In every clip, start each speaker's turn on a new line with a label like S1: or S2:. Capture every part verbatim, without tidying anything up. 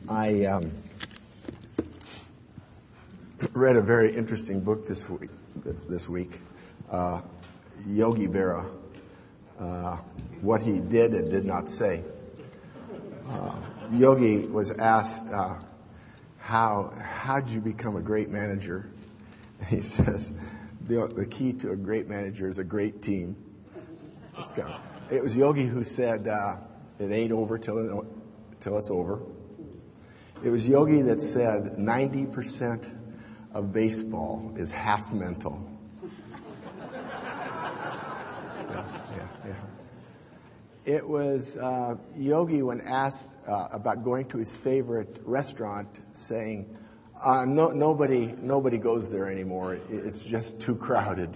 S1: I um, read a very interesting book this week. This week, uh, Yogi Berra, uh, what he did and did not say. Uh, Yogi was asked, uh, "How how did you become a great manager?" He says, "The, the key to a great manager is a great team." It's kind of, it was Yogi who said, uh, "It ain't over till it, till it's over." It was Yogi that said ninety percent of baseball is half mental. yeah, yeah, yeah. It was uh, Yogi when asked uh, about going to his favorite restaurant, saying, uh, "No, nobody, nobody goes there anymore. It's just too crowded."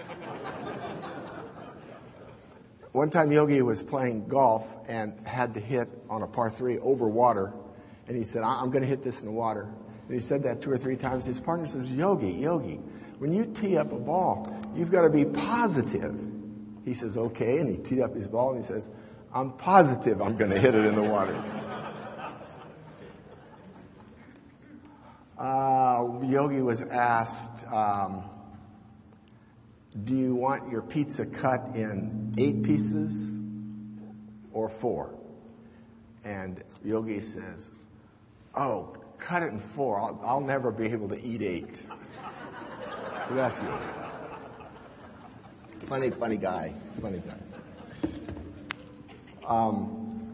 S1: One time, Yogi was playing golf and had to hit on a par three over water. And he said, I'm going to hit this in the water. And he said that two or three times. His partner says, Yogi, Yogi, when you tee up a ball, you've got to be positive. He says, okay. And he teed up his ball and he says, I'm positive I'm going to hit it in the water. Uh, Yogi was asked, um, do you want your pizza cut in eight pieces or four? And Yogi says, oh, cut it in four. I'll, I'll never be able to eat eight. So that's Yogi. Funny, funny guy. Funny guy. Um,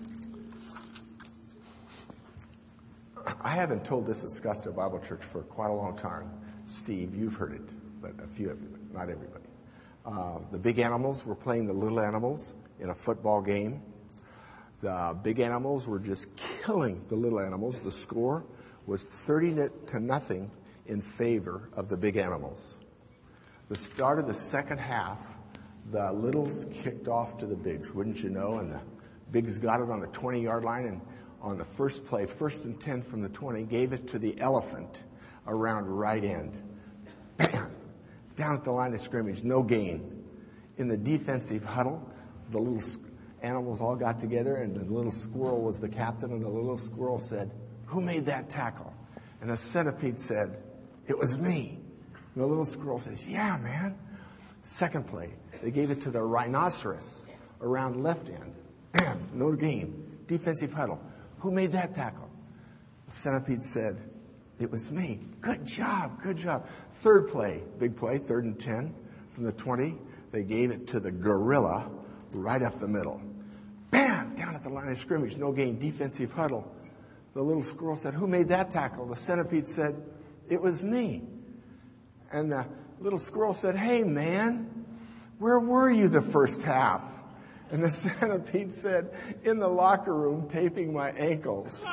S1: I haven't told this at Scottsdale Bible Church for quite a long time. Steve, you've heard it, but a few of you, not everybody. Uh, the big animals were playing the little animals in a football game. The big animals were just killing the little animals. The score was thirty to nothing in favor of the big animals. The start of the second half, the littles kicked off to the bigs, wouldn't you know? And the bigs got it on the twenty-yard line, and on the first play, first and ten from the twenty, gave it to the elephant around right end. Bam! Down at the line of scrimmage, no gain. In the defensive huddle, the little animals all got together, and the little squirrel was the captain, and the little squirrel said, who made that tackle? And the centipede said, it was me. And the little squirrel says, yeah, man. Second play, they gave it to the rhinoceros around left end. Bam, no gain. Defensive huddle. Who made that tackle? The centipede said, it was me. Good job, good job. Third play, big play, third and ten from the twenty. They gave it to the gorilla right up the middle. Bam! Down at the line of scrimmage, no gain, defensive huddle. The little squirrel said, who made that tackle? The centipede said, it was me. And the little squirrel said, hey, man, where were you the first half? And the centipede said, in the locker room, taping my ankles.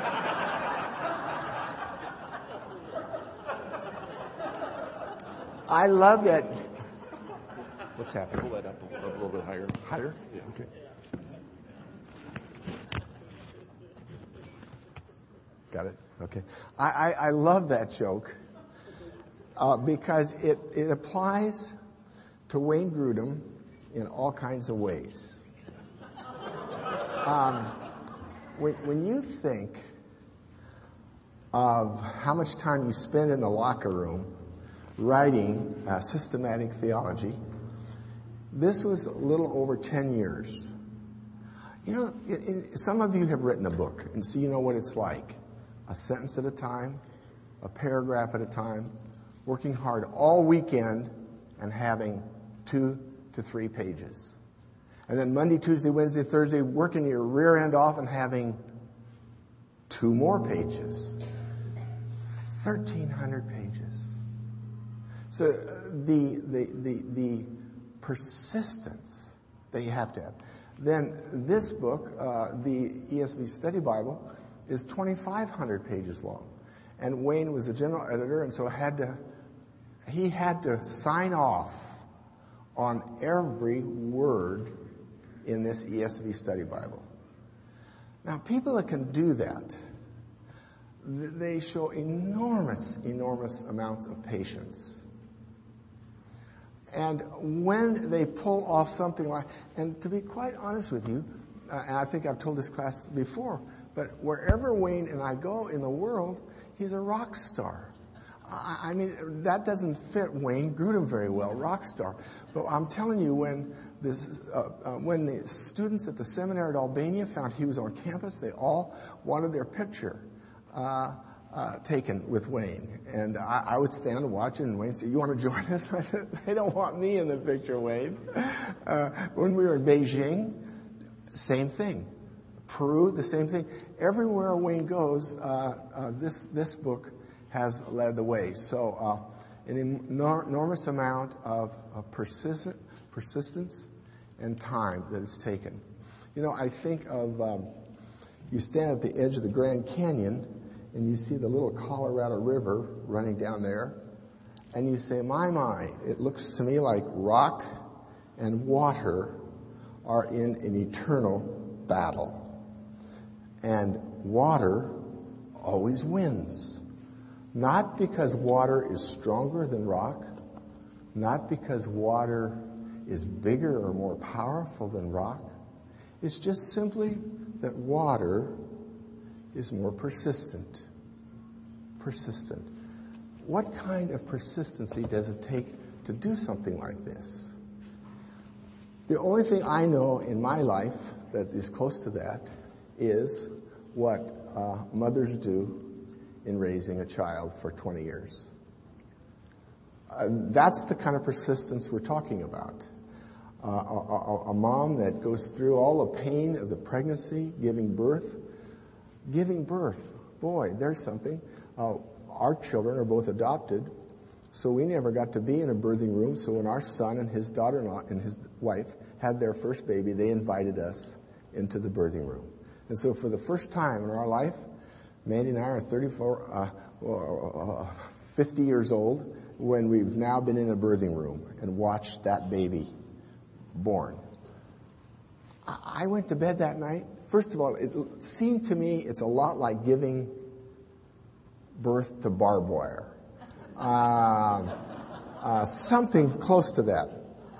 S1: I love that. What's happening?
S2: Pull that up a, a little bit higher.
S1: Higher? Yeah. Okay. Got it? Okay. I, I, I love that joke uh, because it, it applies to Wayne Grudem in all kinds of ways. Um, when, when you think of how much time you spend in the locker room writing uh, systematic theology, this was a little over ten years. You know, in, in, some of you have written a book, and so you know what it's like. A sentence at a time, a paragraph at a time, working hard all weekend and having two to three pages. And then Monday, Tuesday, Wednesday, Thursday, working your rear end off and having two more pages. thirteen hundred pages. So uh, the, the, the, the persistence that you have to have. Then this book, uh, the E S V Study Bible, is twenty-five hundred pages long. And Wayne was the general editor, and so had to, he had to sign off on every word in this E S V Study Bible. Now, people that can do that, they show enormous, enormous amounts of patience. And when they pull off something like, and to be quite honest with you, uh, and I think I've told this class before, But wherever Wayne and I go in the world, he's a rock star. I, I mean, that doesn't fit Wayne Grudem very well, rock star. But I'm telling you, when this, uh, uh, when the students at the seminary at Albania found he was on campus, they all wanted their picture uh, uh, taken with Wayne. And I, I would stand and watch it, and Wayne said, "You want to join us?" I said, "They don't want me in the picture, Wayne." Uh, when we were in Beijing, same thing. Peru, the same thing. Everywhere Wayne goes, uh, uh, this this book has led the way. So uh, an enor- enormous amount of, of persistent, persistence and time that it's taken. You know, I think of, um, you stand at the edge of the Grand Canyon and you see the little Colorado River running down there, and you say, my, my, it looks to me like rock and water are in an eternal battle. And water always wins. Not because water is stronger than rock, not because water is bigger or more powerful than rock. It's just simply that water is more persistent. Persistent. What kind of persistency does it take to do something like this? The only thing I know in my life that is close to that is what uh, mothers do in raising a child for twenty years. Uh, that's the kind of persistence we're talking about. Uh, a, a, a mom that goes through all the pain of the pregnancy, giving birth. Giving birth, boy, there's something. Uh, our children are both adopted, so we never got to be in a birthing room. So when our son and his daughter-in-law and his wife had their first baby, they invited us into the birthing room. And so for the first time in our life, Mandy and I are thirty-four, uh, fifty years old when we've now been in a birthing room and watched that baby born. I went to bed that night. First of all, it seemed to me it's a lot like giving birth to barbed wire. Uh, uh, something close to that.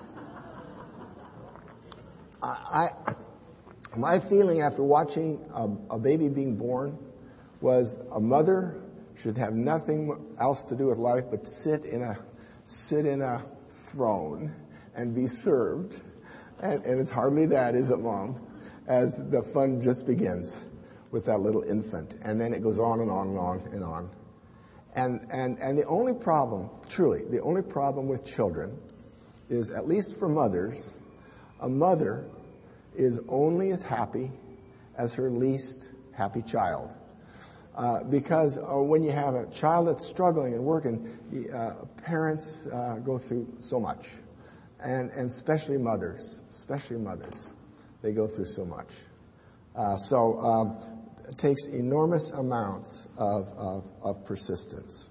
S1: I, I, my feeling after watching a, a baby being born was a mother should have nothing else to do with life but sit in a sit in a throne and be served. And, and it's hardly that, is it, Mom? As the fun just begins with that little infant. And then it goes on and on and on and on. And, and, and the only problem, truly, the only problem with children is, at least for mothers, a mother is only as happy as her least happy child. Uh, because uh, when you have a child that's struggling and working, uh, parents uh, go through so much. And, and especially mothers, especially mothers, they go through so much. Uh, so um, it takes enormous amounts of, of, of persistence.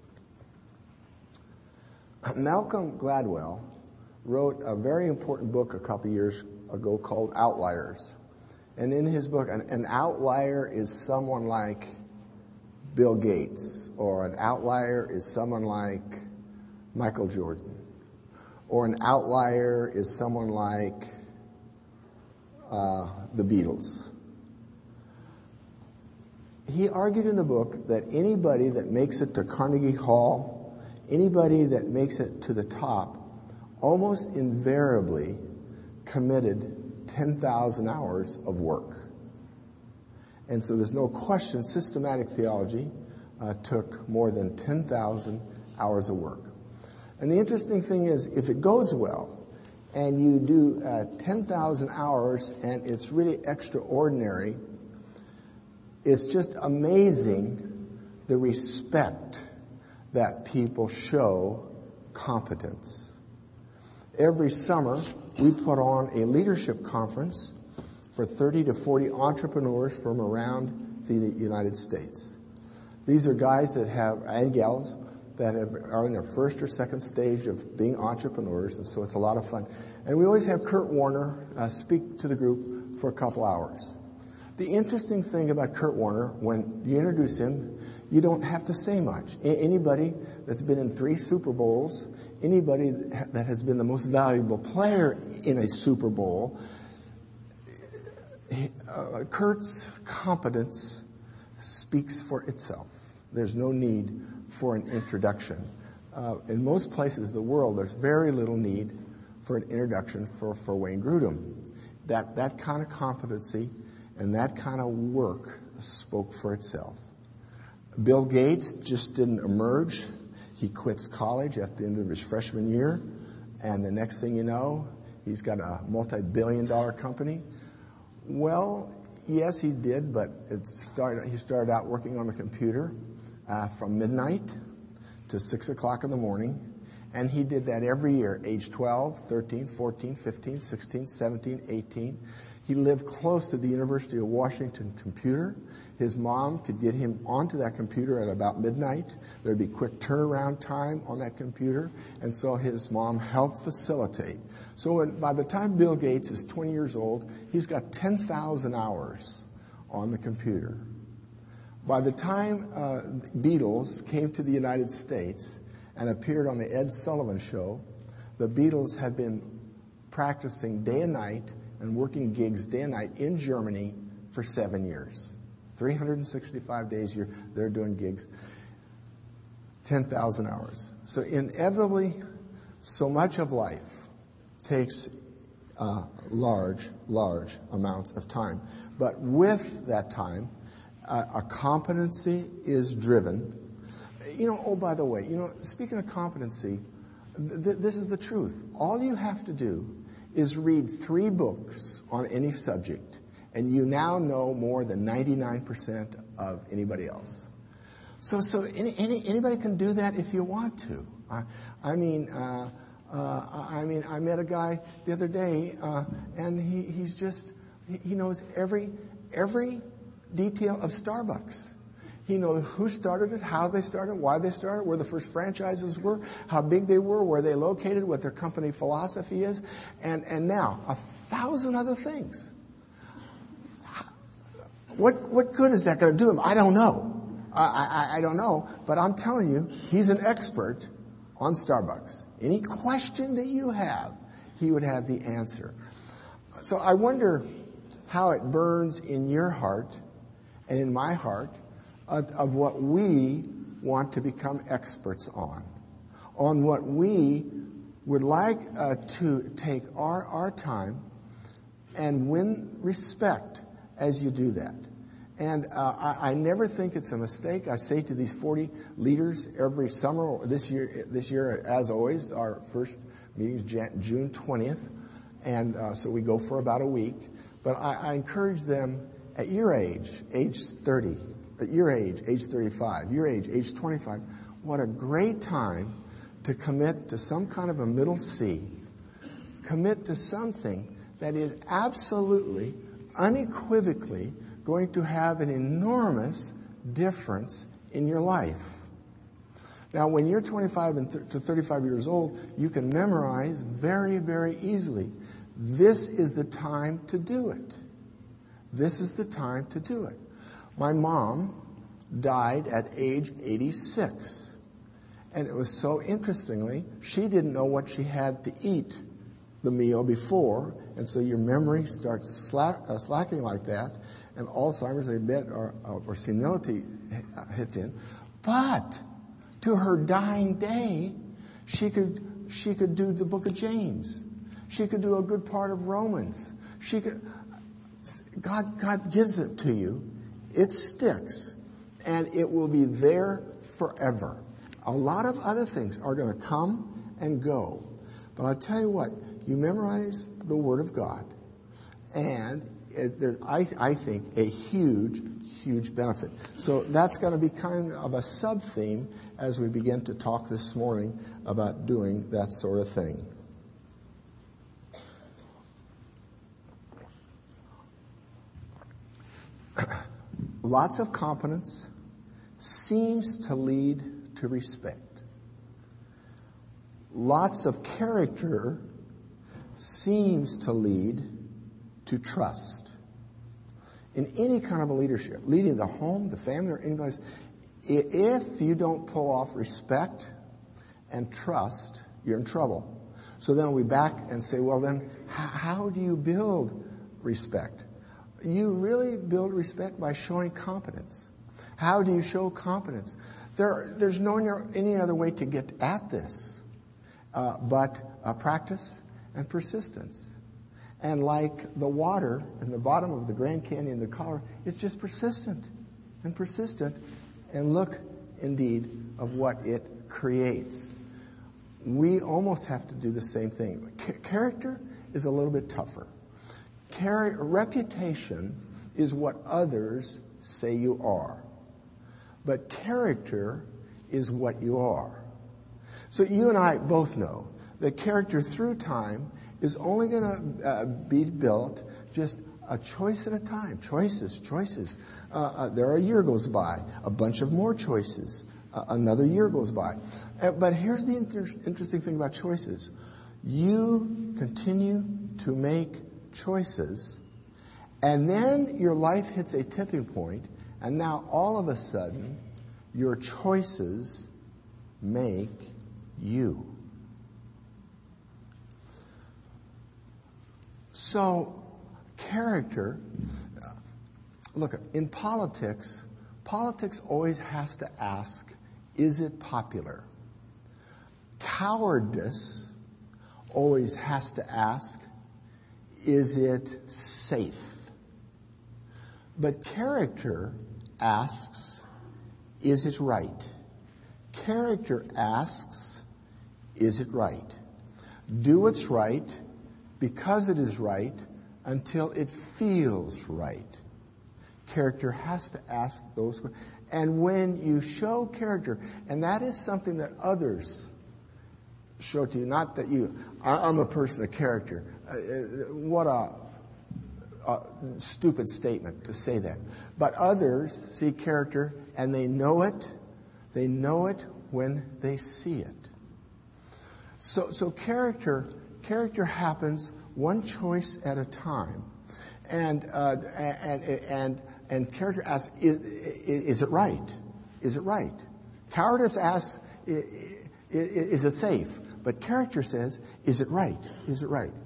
S1: Malcolm Gladwell wrote a very important book a couple years ago called Outliers. And in his book, an, an outlier is someone like Bill Gates, or an outlier is someone like Michael Jordan, or an outlier is someone like uh, the Beatles. He argued in the book that anybody that makes it to Carnegie Hall, anybody that makes it to the top, almost invariably committed ten thousand hours of work. And so there's no question systematic theology uh, took more than ten thousand hours of work. And the interesting thing is, if it goes well, and you do uh, ten thousand hours, and it's really extraordinary, it's just amazing the respect that people show competence. Every summer, we put on a leadership conference for thirty to forty entrepreneurs from around the United States. These are guys that have, and gals, that have, are in their first or second stage of being entrepreneurs, and so it's a lot of fun. And we always have Kurt Warner uh, speak to the group for a couple hours. The interesting thing about Kurt Warner, when you introduce him, you don't have to say much. A- anybody that's been in three Super Bowls, anybody that has been the most valuable player in a Super Bowl, uh, Kurt's competence speaks for itself. There's no need for an introduction. Uh, in most places in the world, there's very little need for an introduction for, for Wayne Grudem. That, that kind of competency and that kind of work spoke for itself. Bill Gates just didn't emerge. He quits college at the end of his freshman year, and the next thing you know, he's got a multi-billion dollar company. Well, yes, he did, but it started, he started out working on the computer uh, from midnight to six o'clock in the morning, and he did that every year, age twelve, thirteen, fourteen, fifteen, sixteen, seventeen, eighteen. He lived close to the University of Washington computer. His mom could get him onto that computer at about midnight. There'd be quick turnaround time on that computer, and so his mom helped facilitate. So when, by the time Bill Gates is twenty years old, he's got ten thousand hours on the computer. By the time uh, Beatles came to the United States and appeared on the Ed Sullivan Show, the Beatles had been practicing day and night and working gigs day and night in Germany for seven years. three hundred sixty-five days a year, they're doing gigs. ten thousand hours. So inevitably, so much of life takes uh, large, large amounts of time. But with that time, uh, a competency is driven. You know, oh, by the way, you know, speaking of competency, th- this is the truth. All you have to do is read three books on any subject, and you now know more than ninety-nine percent of anybody else. So, so any, any, anybody can do that if you want to. I, I mean, uh, uh, I mean, I met a guy the other day, uh, and he, he's just he knows every every detail of Starbucks. He knows who started it, how they started, why they started, where the first franchises were, how big they were, where they located, what their company philosophy is, and, and now a thousand other things. What what good is that going to do him? I don't know. I, I, I don't know, but I'm telling you, he's an expert on Starbucks. Any question that you have, he would have the answer. So I wonder how it burns in your heart and in my heart of, of what we want to become experts on, on what we would like uh, to take our, our time and win respect as you do that. And uh, I, I never think it's a mistake. I say to these forty leaders every summer, or this year, this year as always, our first meeting is Jan- June twentieth, and uh, so we go for about a week. But I, I encourage them at your age, age thirty, at your age, age thirty-five, your age, age twenty-five, what a great time to commit to some kind of a middle C. Commit to something that is absolutely, unequivocally going to have an enormous difference in your life. Now, when you're twenty-five and th- to thirty-five years old, you can memorize very, very easily. This is the time to do it. This is the time to do it. My mom died at age eighty-six. And it was so interestingly, she didn't know what she had to eat the meal before, and so your memory starts slack, uh, slacking like that, and Alzheimer's, they bet, or, or senility hits in. But to her dying day, she could she could do the book of James. She could do a good part of Romans. She could. God, God gives it to you. It sticks, and it will be there forever. A lot of other things are going to come and go, but I'll tell you what: you memorize the Word of God, and it, there's, I, I think, a huge, huge benefit. So that's going to be kind of a sub-theme as we begin to talk this morning about doing that sort of thing. Lots of competence seems to lead to respect. Lots of character seems to lead to trust. In any kind of a leadership, leading the home, the family, or anybody else, if you don't pull off respect and trust, you're in trouble. So then we back and say, well then, how do you build respect? You really build respect by showing competence. How do you show competence? There, there's no any other way to get at this uh, but uh, practice and persistence. And like the water in the bottom of the Grand Canyon, the Colorado, it's just persistent and persistent. And look, indeed, of what it creates. We almost have to do the same thing. C- character is a little bit tougher. Char- reputation is what others say you are. But character is what you are. So you and I both know that character through time is only going to uh, be built just a choice at a time. Choices, choices. Uh, uh, there a year goes by, a bunch of more choices. Uh, another year goes by. Uh, but here's the inter- interesting thing about choices. You continue to make choices, and then your life hits a tipping point, and now all of a sudden, your choices make you. So, character, look, in politics, politics always has to ask, is it popular? Cowardice always has to ask, is it safe? But character asks, is it right? Character asks, is it right? Do what's right because it is right until it feels right. Character has to ask those questions. And when you show character, and that is something that others show to you, not that you, I'm a person of character. Uh, what a, a stupid statement to say that. But others see character and they know it. They know it when they see it. So, so character, character happens one choice at a time, and uh, and and and character asks, is, is it right? Is it right? Cowardice asks, is it safe? But character says, is it right? Is it right?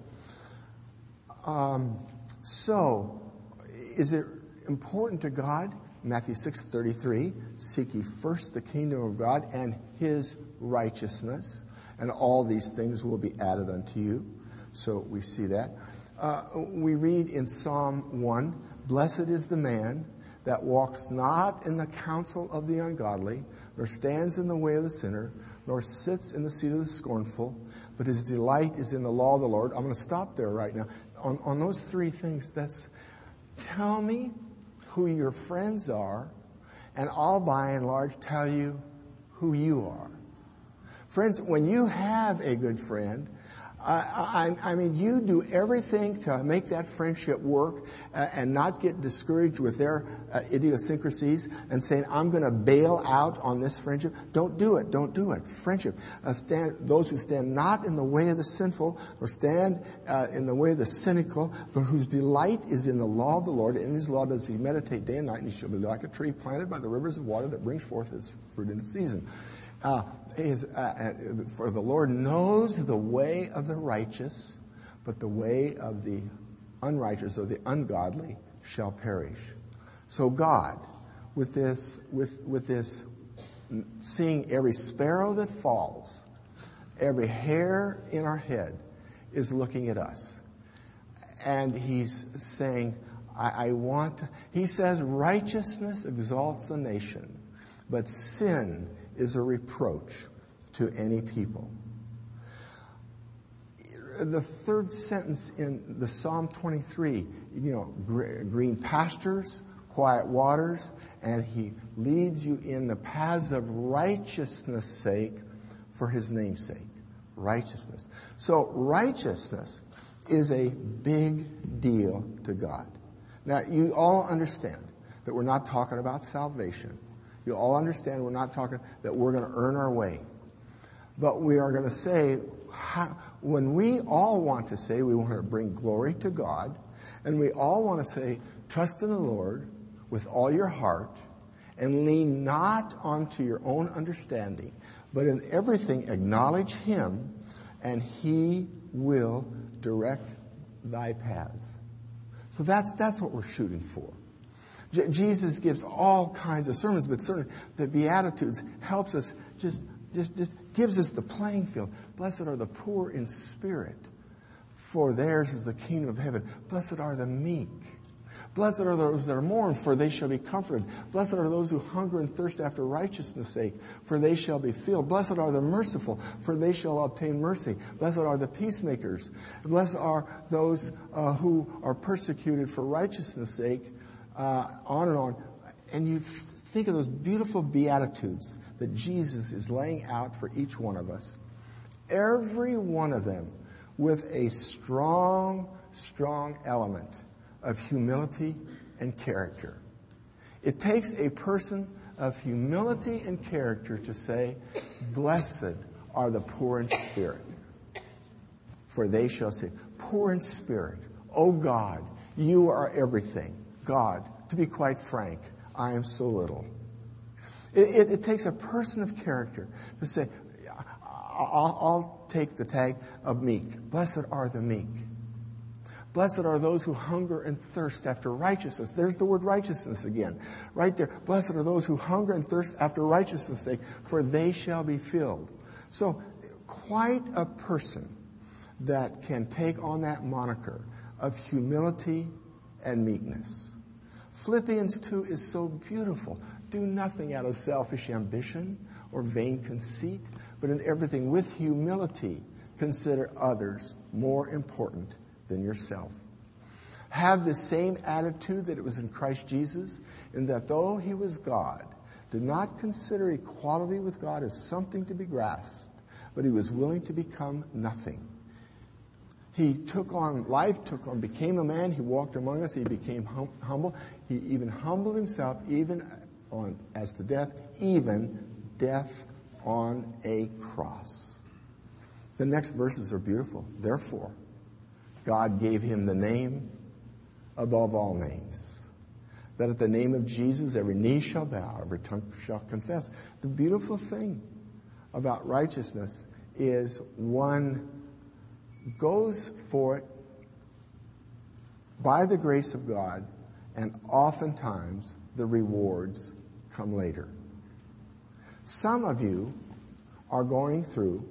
S1: Um, so, is it important to God? Matthew six thirty-three, seek ye first the kingdom of God and His righteousness, and all these things will be added unto you. So we see that. Uh, we read in Psalm one, blessed is the man that walks not in the counsel of the ungodly, nor stands in the way of the sinner, nor sits in the seat of the scornful, but his delight is in the law of the Lord. I'm going to stop there right now. On, on those three things, that's, tell me who your friends are, and I'll by and large tell you who you are. Friends, when you have a good friend, I, I, I mean, you do everything to make that friendship work uh, and not get discouraged with their uh, idiosyncrasies and saying, I'm going to bail out on this friendship. Don't do it. Don't do it. Friendship. Uh, stand, those who stand not in the way of the sinful or stand uh, in the way of the cynical, but whose delight is in the law of the Lord. In His law does he meditate day and night, and he shall be like a tree planted by the rivers of water that brings forth its fruit in its season. Uh, is, uh, for the Lord knows the way of the righteous, but the way of the unrighteous or the ungodly shall perish. So God, with this, with, with this, seeing every sparrow that falls, every hair in our head is looking at us. And He's saying, I, I want to, He says, righteousness exalts a nation, but sin is a reproach to any people. The third sentence in the Psalm twenty-three, you know, green pastures, quiet waters, and He leads you in the paths of righteousness' sake for His name's sake. Righteousness. So righteousness is a big deal to God. Now, you all understand that we're not talking about salvation. You all understand we're not talking that we're going to earn our way. But we are going to say, how, when we all want to say we want to bring glory to God, and we all want to say, trust in the Lord with all your heart, and lean not onto your own understanding, but in everything acknowledge Him, and He will direct thy paths. So that's, that's what we're shooting for. J- Jesus gives all kinds of sermons, but certainly the Beatitudes helps us, just, just, just gives us the playing field. Blessed are the poor in spirit, for theirs is the kingdom of heaven. Blessed are the meek. Blessed are those that are mourn, for they shall be comforted. Blessed are those who hunger and thirst after righteousness' sake, for they shall be filled. Blessed are the merciful, for they shall obtain mercy. Blessed are the peacemakers. Blessed are those uh, who are persecuted for righteousness' sake, uh, on and on. And you think of those beautiful Beatitudes that Jesus is laying out for each one of us. Every one of them with a strong, strong element of humility and character. It takes a person of humility and character to say, blessed are the poor in spirit, for they shall say, poor in spirit. Oh God, you are everything. God, to be quite frank, I am so little. It, it, it takes a person of character to say, I'll, I'll take the tag of meek. Blessed are the meek. Blessed are those who hunger and thirst after righteousness. There's the word righteousness again. Right there. Blessed are those who hunger and thirst after righteousness' sake, for they shall be filled. So, quite a person that can take on that moniker of humility and meekness. Philippians two is so beautiful. Do nothing out of selfish ambition or vain conceit, but in everything with humility consider others more important than yourself. Have the same attitude that it was in Christ Jesus, in that though he was God, did not consider equality with God as something to be grasped, but he was willing to become nothing. He took on life, took on, became a man. He walked among us. He became hum, humble. He even humbled himself, even on as to death, even death on a cross. The next verses are beautiful. Therefore, God gave him the name above all names, that at the name of Jesus every knee shall bow, every tongue shall confess. The beautiful thing about righteousness is one goes for it by the grace of God, and oftentimes the rewards come later. Some of you are going through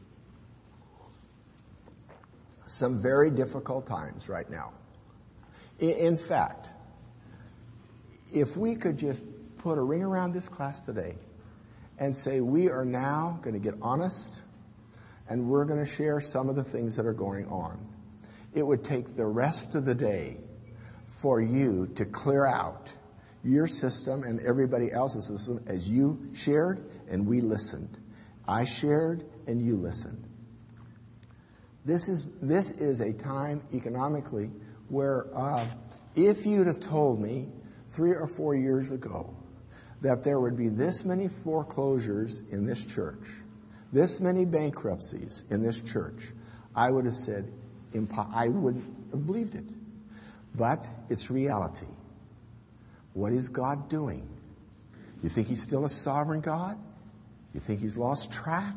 S1: some very difficult times right now. In fact, if we could just put a ring around this class today and say we are now going to get honest and we're going to share some of the things that are going on, it would take the rest of the day for you to clear out your system and everybody else's system as you shared and we listened. I shared and you listened. This is this is a time economically where uh, if you'd have told me three or four years ago that there would be this many foreclosures in this church, this many bankruptcies in this church, I would have said, impo- I wouldn't have believed it. But it's reality. What is God doing? You think he's still a sovereign God? You think he's lost track?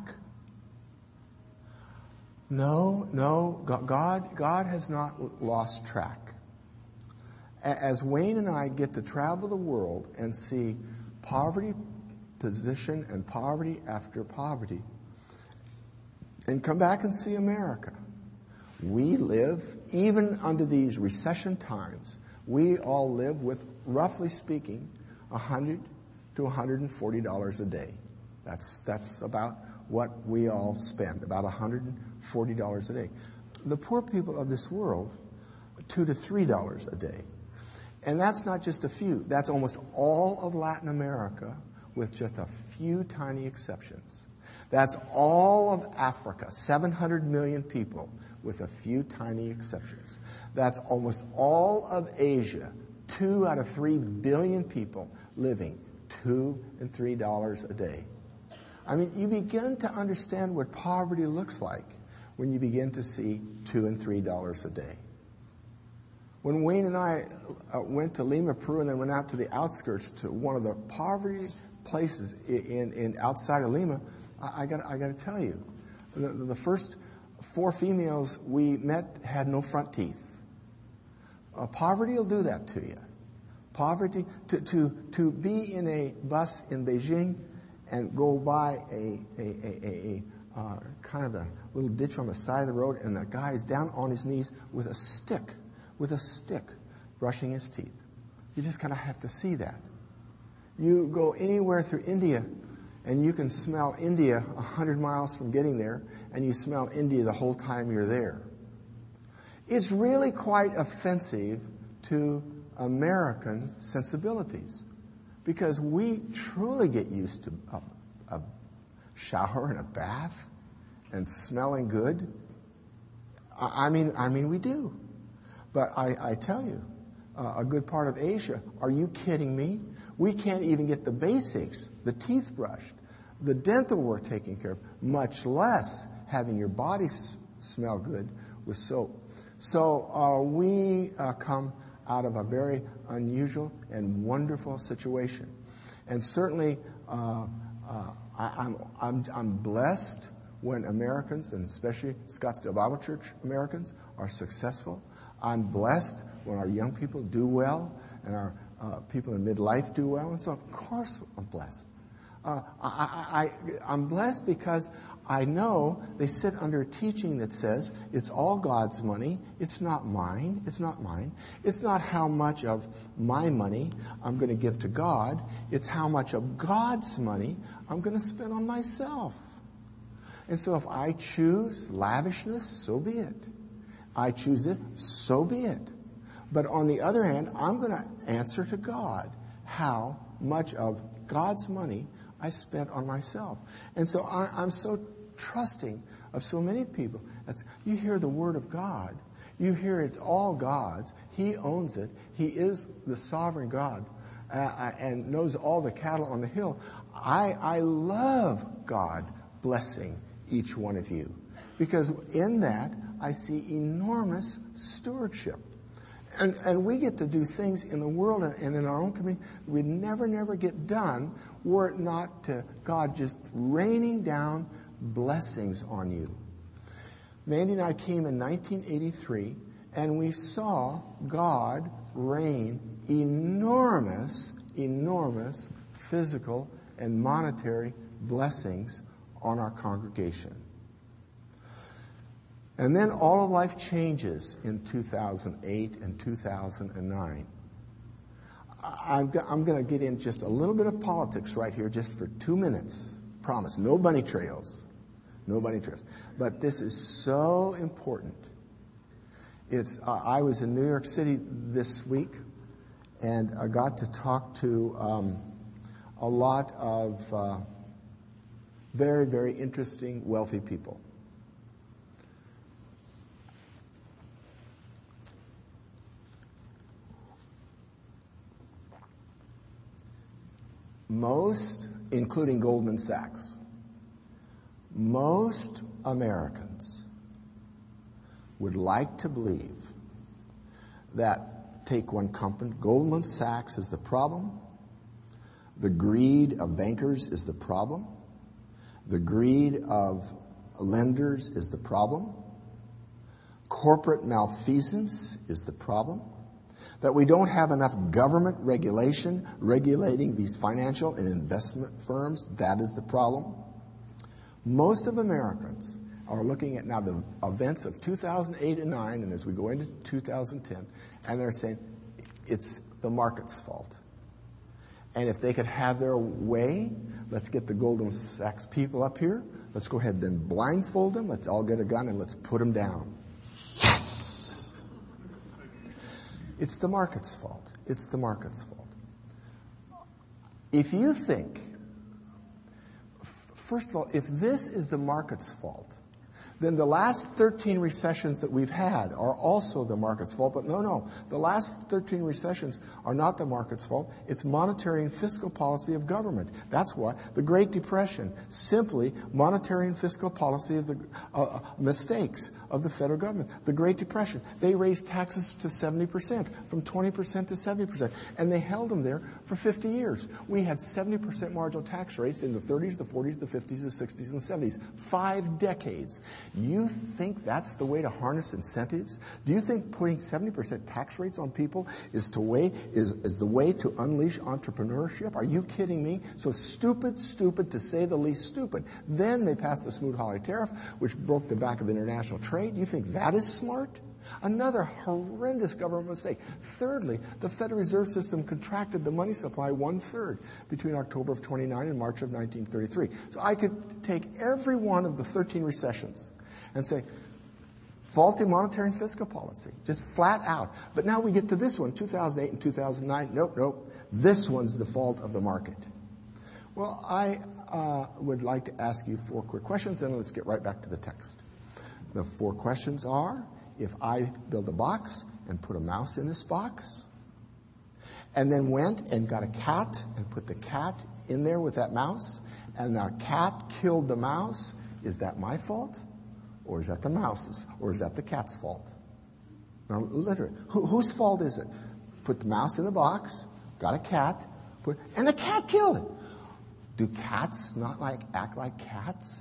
S1: No, no, God, God has not lost track. As Wayne and I get to travel the world and see poverty position and poverty after poverty, and come back and see America, we live, even under these recession times, we all live with, roughly speaking, one hundred to one hundred forty dollars a day. That's, that's about what we all spend, about one hundred forty dollars a day. The poor people of this world, two to three dollars a day. And that's not just a few. That's almost all of Latin America, with just a few tiny exceptions. That's all of Africa, seven hundred million people, with a few tiny exceptions. That's almost all of Asia, two out of three billion people living two and three dollars a day. I mean, you begin to understand what poverty looks like when you begin to see two and three dollars a day. When Wayne and I uh, went to Lima, Peru, and then went out to the outskirts to one of the poverty places in, in outside of Lima, I, I got I got to tell you, the, the first four females we met had no front teeth. Uh, poverty will do that to you. Poverty, to, to, to be in a bus in Beijing and go by a, a, a, a, a uh, kind of a little ditch on the side of the road, and the guy is down on his knees with a stick, with a stick, brushing his teeth. You just kind of have to see that. You go anywhere through India, and you can smell India a hundred miles from getting there, and you smell India the whole time you're there. It's really quite offensive to American sensibilities, because we truly get used to a, a shower and a bath and smelling good. I mean, I mean, we do. But I, I tell you, uh, a good part of Asia, are you kidding me? We can't even get the basics, the teeth brushed, the dental work taken care of, much less having your body s- smell good with soap. So uh, we uh, come out of a very unusual and wonderful situation. And certainly, uh, uh, I, I'm, I'm, I'm blessed when Americans, and especially Scottsdale Bible Church Americans, are successful. I'm blessed when our young people do well and our uh, people in midlife do well. And so, of course, I'm blessed. Uh, I, I, I, I'm blessed because I know they sit under a teaching that says it's all God's money. It's not mine. It's not mine. It's not how much of my money I'm going to give to God. It's how much of God's money I'm going to spend on myself. And so if I choose lavishness, so be it. I choose it, so be it. But on the other hand, I'm going to answer to God how much of God's money I spent on myself. And so I, I'm so trusting of so many people. That's, you hear the word of God. You hear it's all God's. He owns it. He is the sovereign God uh, and knows all the cattle on the hill. I, I love God blessing each one of you, because in that I see enormous stewardship. And, and we get to do things in the world and in our own community we'd never, never get done were it not to God just raining down blessings on you. Mandy and I came in nineteen eighty-three, and we saw God rain enormous, enormous physical and monetary blessings on our congregation. And then all of life changes in two thousand eight and two thousand nine. I'm going to get in just a little bit of politics right here just for two minutes. Promise. No bunny trails. No bunny trails. But this is so important. It's. Uh, I was in New York City this week, and I got to talk to um, a lot of uh, very, very interesting, wealthy people. Most, including Goldman Sachs, most Americans would like to believe that, take one company, Goldman Sachs is the problem, the greed of bankers is the problem, the greed of lenders is the problem, corporate malfeasance is the problem, that we don't have enough government regulation regulating these financial and investment firms, that is the problem. Most of Americans are looking at now the events of two thousand eight and nine, and as we go into two thousand ten, and they're saying it's the market's fault. And if they could have their way, let's get the Goldman Sachs people up here. Let's go ahead and blindfold them. Let's all get a gun and let's put them down. Yes! It's the market's fault. It's the market's fault. If you think, f- first of all, if this is the market's fault, then the last thirteen recessions that we've had are also the market's fault. But no, no. The last thirteen recessions are not the market's fault. It's monetary and fiscal policy of government. That's why. The Great Depression, simply monetary and fiscal policy of the uh, mistakes of the federal government. The Great Depression, they raised taxes to seventy percent, from twenty percent to seventy percent. And they held them there for fifty years. We had seventy percent marginal tax rates in the thirties, the forties, the fifties, the sixties, and the seventies. Five decades. You think that's the way to harness incentives? Do you think putting seventy percent tax rates on people is to way is, is the way to unleash entrepreneurship? Are you kidding me? So stupid, stupid, to say the least stupid. Then they passed the Smoot-Hawley tariff, which broke the back of international trade. You think that is smart? Another horrendous government mistake. Thirdly, the Federal Reserve System contracted the money supply one-third between October of twenty-nine and March of nineteen thirty-three. So I could take every one of the thirteen recessions and say, faulty monetary and fiscal policy, just flat out. But now we get to this one, two thousand eight and two thousand nine. Nope, nope. This one's the fault of the market. Well, I uh, would like to ask you four quick questions, and let's get right back to the text. The four questions are, if I build a box and put a mouse in this box, and then went and got a cat and put the cat in there with that mouse, and the cat killed the mouse, is that my fault? Or is that the mouse's? Or is that the cat's fault? Now, literally, who, whose fault is it? Put the mouse in the box, got a cat, put, and the cat killed it. Do cats not like act like cats?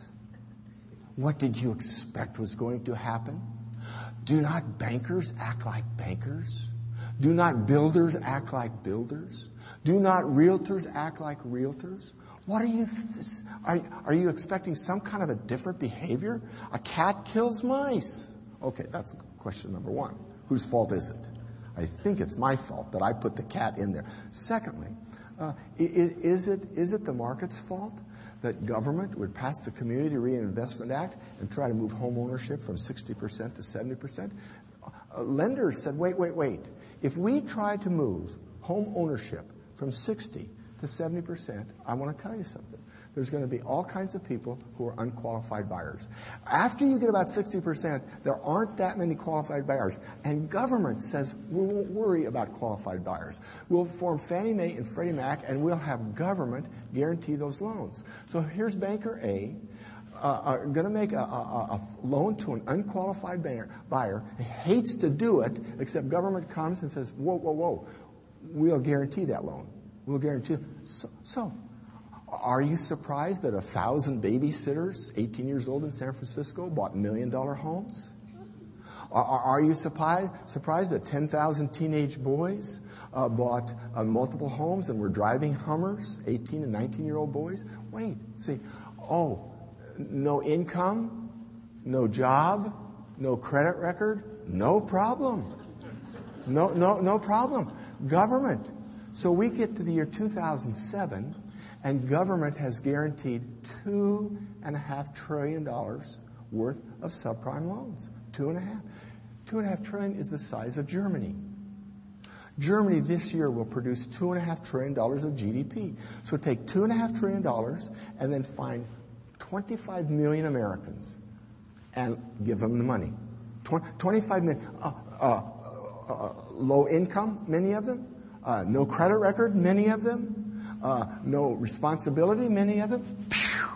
S1: What did you expect was going to happen? Do not bankers act like bankers? Do not builders act like builders? Do not realtors act like realtors? What are you, th- are, are you expecting some kind of a different behavior? A cat kills mice. Okay, that's question number one. Whose fault is it? I think it's my fault that I put the cat in there. Secondly, uh, is, is it, is it the market's fault that government would pass the Community Reinvestment Act and try to move home ownership from sixty percent to seventy percent? Uh, lenders said, wait, wait, wait. If we try to move home ownership from sixty to seventy percent, I want to tell you something. There's going to be all kinds of people who are unqualified buyers. After you get about sixty percent, there aren't that many qualified buyers. And government says, we won't worry about qualified buyers. We'll form Fannie Mae and Freddie Mac, and we'll have government guarantee those loans. So here's Banker A, uh, uh, going to make a, a, a loan to an unqualified buyer, buyer, hates to do it, except government comes and says, whoa, whoa, whoa, we'll guarantee that loan. We'll guarantee. So, so are you surprised that a thousand babysitters, eighteen years old in San Francisco, bought million dollar homes? Are, are you surprised, surprised that ten thousand teenage boys uh, bought uh, multiple homes and were driving Hummers, eighteen and nineteen year old boys? Wait, see, oh, no income, no job, no credit record, no problem. No, no, no problem. Government. So we get to the year two thousand seven, and government has guaranteed two and a half trillion dollars worth of subprime loans. Two and a half. Two and a half trillion is the size of Germany. Germany this year will produce two and a half trillion dollars of G D P. So take two and a half trillion dollars and then find twenty-five million Americans and give them the money. twenty-five million, uh, uh, uh, low income, many of them. Uh, no credit record, many of them. Uh, no responsibility, many of them. Pew!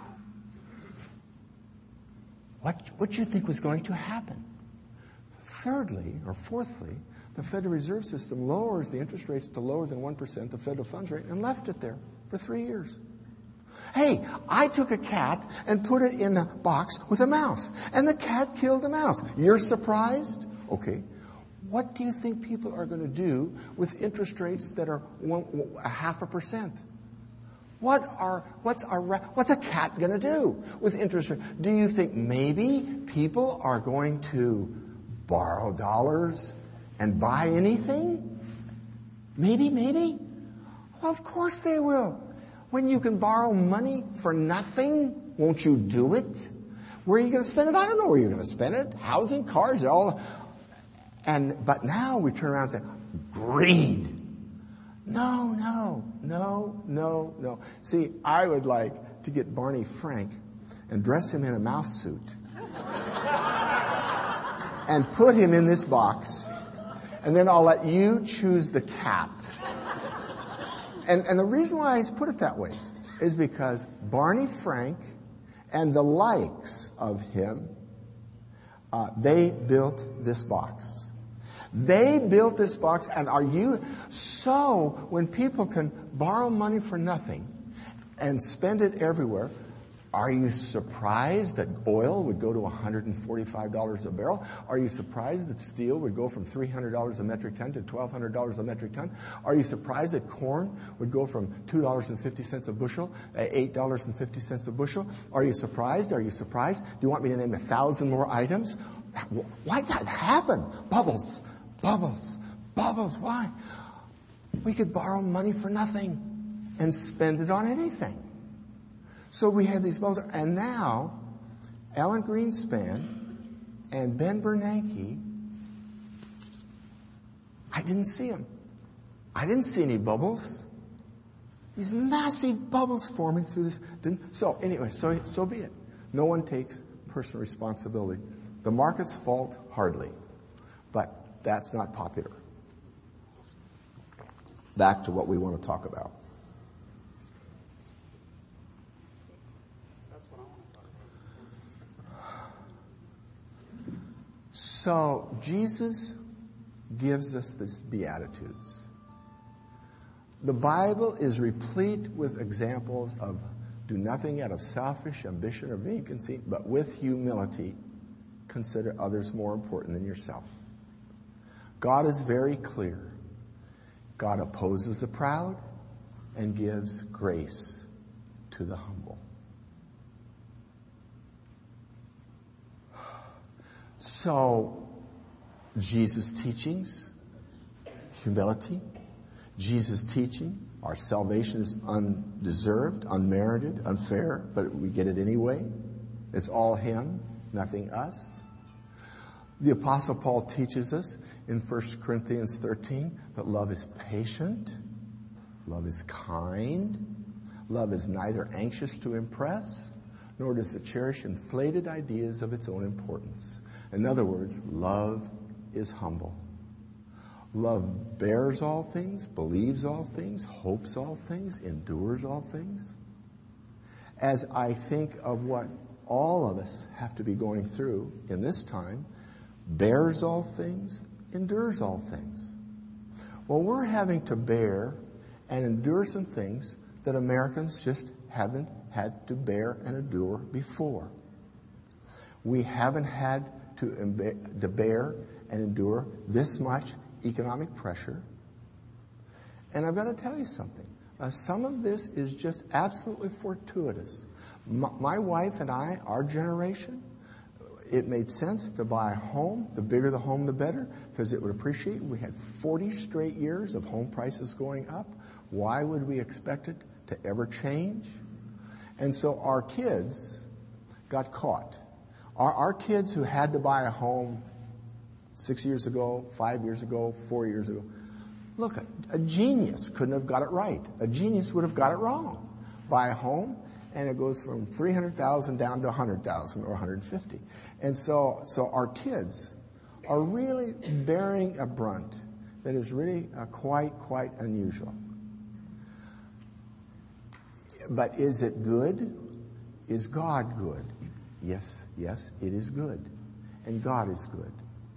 S1: What what you think was going to happen? Thirdly, or fourthly, the Federal Reserve System lowers the interest rates to lower than one percent, the federal funds rate, and left it there for three years. Hey, I took a cat and put it in a box with a mouse, and the cat killed the mouse. You're surprised? Okay. What do you think people are going to do with interest rates that are one, a half a percent? What are what's our what's a cat going to do with interest rates? Do you think maybe people are going to borrow dollars and buy anything? Maybe, maybe. Well, of course they will. When you can borrow money for nothing, won't you do it? Where are you going to spend it? I don't know where you're going to spend it. Housing, cars, all. And but now we turn around and say, greed. No, no, no, no, no. See, I would like to get Barney Frank and dress him in a mouse suit and put him in this box, and then I'll let you choose the cat. And, and the reason why I put it that way is because Barney Frank and the likes of him, uh, they built this box. They built this box, and are you... So, when people can borrow money for nothing and spend it everywhere, Are you surprised that oil would go to one hundred forty-five dollars a barrel? Are you surprised that steel would go from three hundred dollars a metric ton to twelve hundred dollars a metric ton? Are you surprised that corn would go from two dollars and fifty cents a bushel to eight dollars and fifty cents a bushel? Are you surprised? Are you surprised? Do you want me to name a thousand more items? Why'd that happen? Bubbles, bubbles, bubbles. Why? We could borrow money for nothing and spend it on anything. So we had these bubbles. And now, Alan Greenspan and Ben Bernanke, I didn't see them. I didn't see any bubbles. These massive bubbles forming through this. Didn't, so anyway, so, so be it. No one takes personal responsibility. The market's fault, hardly. But that's not popular. Back to what we want to talk about. So Jesus gives us these Beatitudes. The Bible is replete with examples of do nothing out of selfish ambition or vain conceit, but with humility consider others more important than yourself. God is very clear. God opposes the proud and gives grace to the humble. So, Jesus' teachings, humility, Jesus' teaching, our salvation is undeserved, unmerited, unfair, but we get it anyway. It's all Him, nothing us. The Apostle Paul teaches us in First Corinthians thirteen that love is patient, love is kind, love is neither anxious to impress, nor does it cherish inflated ideas of its own importance. In other words, love is humble. Love bears all things, believes all things, hopes all things, endures all things. As I think of what all of us have to be going through in this time, bears all things, endures all things. Well, we're having to bear and endure some things that Americans just haven't had to bear and endure before. We haven't had to, to bear and endure this much economic pressure. And I've got to tell you something. Uh, some of this is just absolutely fortuitous. My, my wife and I, our generation, it made sense to buy a home. The bigger the home, the better, because it would appreciate. We had forty straight years of home prices going up. Why would we expect it to ever change? And so our kids got caught. Our, our kids who had to buy a home six years ago, five years ago, four years ago, look, a, a genius couldn't have got it right. A genius would have got it wrong. Buy a home, and it goes from three hundred thousand down to one hundred thousand or one hundred fifty. And so, so our kids are really bearing a brunt that is really uh, quite, quite unusual. But is it good? Is God good? Yes, yes, it is good. And God is good.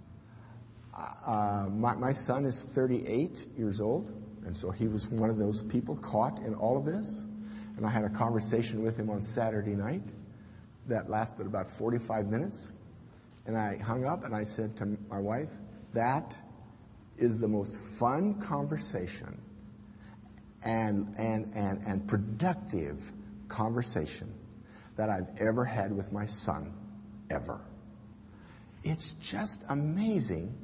S1: Uh, my, my son is thirty-eight years old, and so he was one of those people caught in all of this. And I had a conversation with him on Saturday night that lasted about forty-five minutes. And I hung up and I said to my wife, that is the most fun conversation and, and, and, and productive conversation that I've ever had with my son, ever. It's just amazing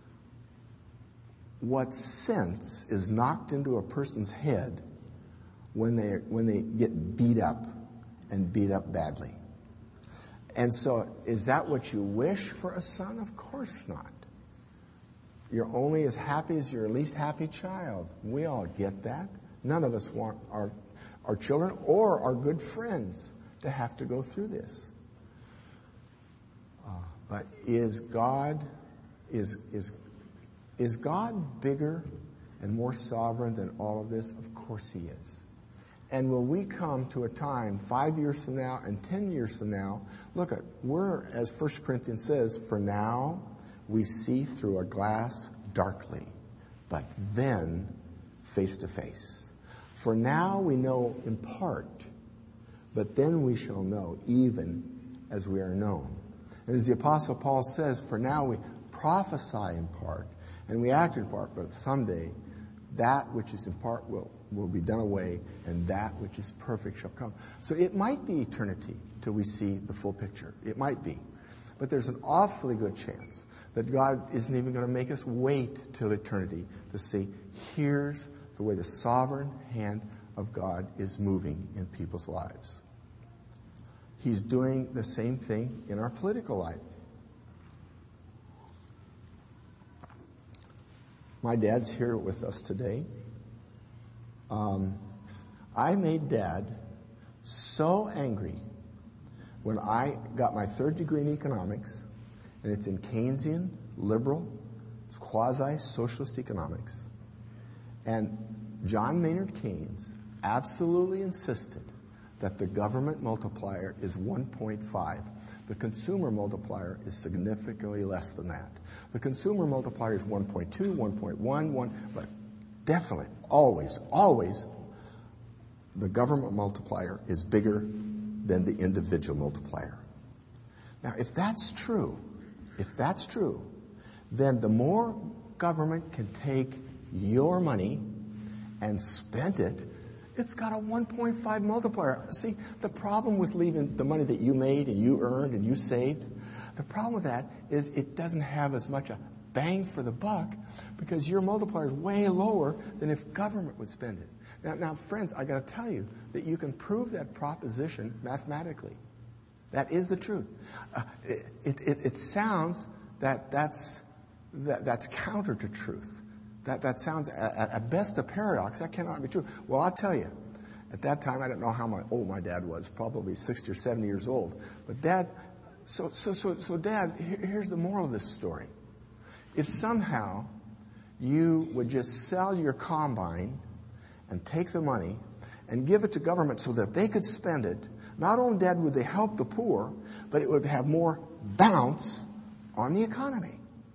S1: what sense is knocked into a person's head when they when they get beat up and beat up badly. And so, is that what you wish for a son? Of course not. You're only as happy as your least happy child. We all get that. None of us want our our children or our good friends to have to go through this. Uh, but is God is is is God bigger and more sovereign than all of this? Of course He is. And will we come to a time five years from now and ten years from now, look, at we're, as First Corinthians says, for now we see through a glass darkly, but then face to face. For now we know in part, but then we shall know, even as we are known. And as the Apostle Paul says, for now we prophesy in part, and we act in part, but someday that which is in part will, will be done away, and that which is perfect shall come. So it might be eternity till we see the full picture. It might be. But there's an awfully good chance that God isn't even going to make us wait till eternity to see, here's the way the sovereign hand of God is moving in people's lives. He's doing the same thing in our political life. My dad's here with us today. Um, I made Dad so angry when I got my third degree in economics, and it's in Keynesian, liberal, it's quasi-socialist economics. And John Maynard Keynes absolutely insisted that the government multiplier is one point five. The consumer multiplier is significantly less than that. The consumer multiplier is one point two, one point one, one, but definitely, always, always, the government multiplier is bigger than the individual multiplier. Now, if that's true, if that's true, then the more government can take your money and spend it, it's got a one point five multiplier. See, the problem with leaving the money that you made and you earned and you saved, the problem with that is it doesn't have as much a bang for the buck because your multiplier is way lower than if government would spend it. Now, now friends, I got to tell you that you can prove that proposition mathematically. That is the truth. Uh, it, it, it sounds that that's, that, that's counter to truth. That, that sounds, at, at best, a paradox. That cannot be true. Well, I'll tell you. At that time, I don't know how my, old my dad was, probably sixty or seventy years old. But Dad, so, so, so, so Dad, here, here's the moral of this story. If somehow you would just sell your combine and take the money and give it to government so that they could spend it, not only, Dad, would they help the poor, but it would have more bounce on the economy.